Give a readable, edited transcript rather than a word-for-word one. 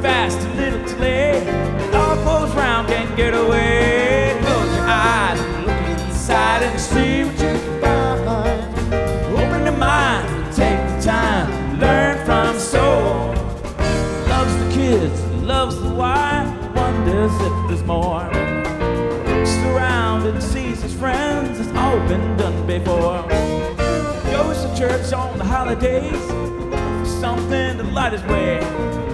fast, a little too late. It all goes round, can't get away. Close your eyes, look inside and see what you can find. Open your mind, take the time, learn from the soul. Loves the kids, loves the wife, wonders if there's more. Looks around and sees his friends, it's all been done before. Goes to church on the holidays, something to light his way.